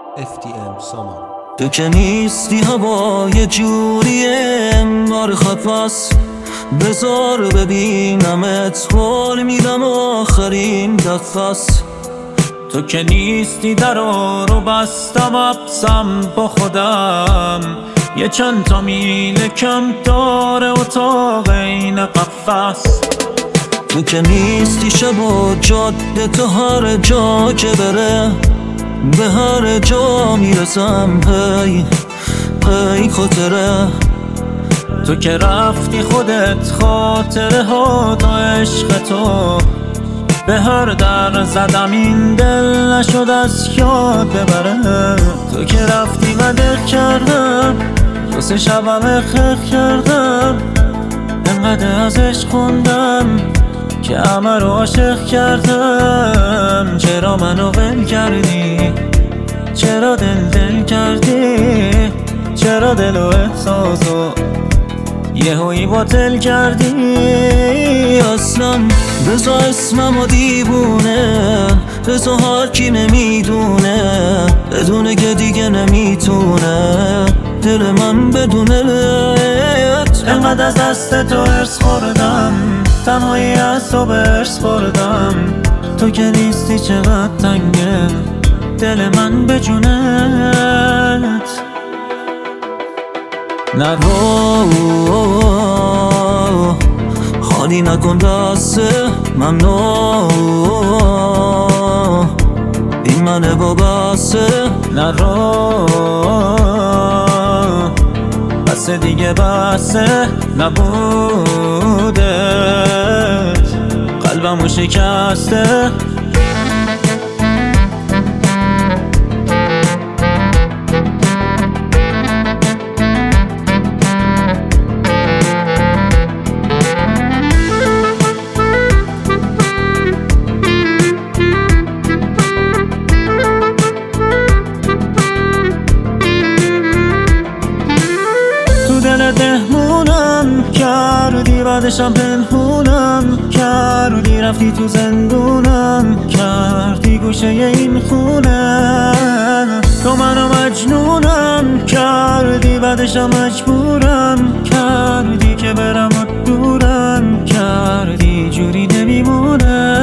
FTM سامان. تو که نیستی هوا یه جوریه انگار خفاست، بذار ببینمت قول میدم آخرین دفعست. تو که نیستی درا رو بستم ابسم با خودم، یه چند تا میل کم داره اتاق این قفس. تو که نیستی شب و جاده، تو هر جا که بره به هر جا میرسم پی خاطره. تو که رفتی خودت خاطره ها تا عشق تو، به هر در زدم این دل نشد از یاد ببره. تو که رفتی و دق کردم، دو سه شبم خخ کردم، انقدر ازش خوندم که همه رو عاشق کردم. چرا منو ول کردی؟ چرا دل کردی؟ چرا دل و احساسو یهویی باطل کردی؟ اصلا بزا اسمم و دیوونه، بزا هر کی نمیدونه، بدونه که دیگه نمیتونه دل من بدونت. انقدر از دست تو ارس خوردم، تنهایی از تو برس بردم. تو که نیستی چقدر تنگه دل من به جونت. نرو خالی نکن دست ممنون، این منه با بسه. نرو بسه دیگه بسه نبودت، قلبمو شکسته. دهمونم کردی، بعدشم پنهونم کردی، رفتی تو زندونم کردی گوشه این خونه. تو منو مجنونم کردی، بعدشم مجبورم کردی که برم و دورم کردی، جوری نمیمونه.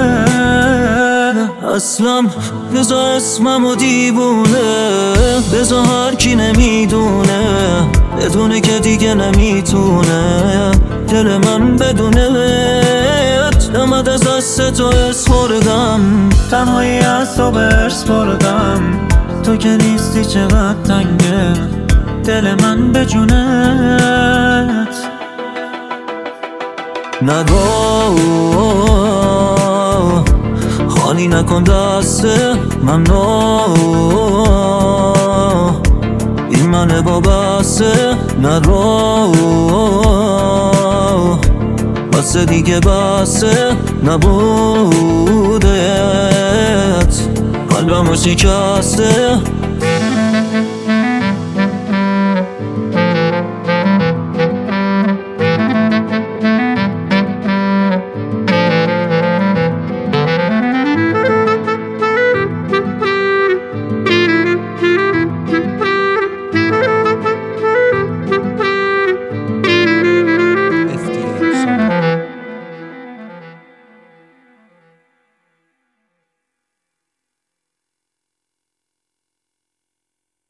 اصلا بزا اسمم و دیوونه، بزا هر کی نمیدونه، بدونه که دیگه نمیتونه دل من بدونه. نمد از دست تو ارس خوردم، تنهایی از تو برس بردم. تو که نیستی چقدر تنگه دل من به جونت. نرو خالی نکن دست ممنون، این منه با بسه. نرو بسه دیگه بسه نبودت، قلبمو شکسته.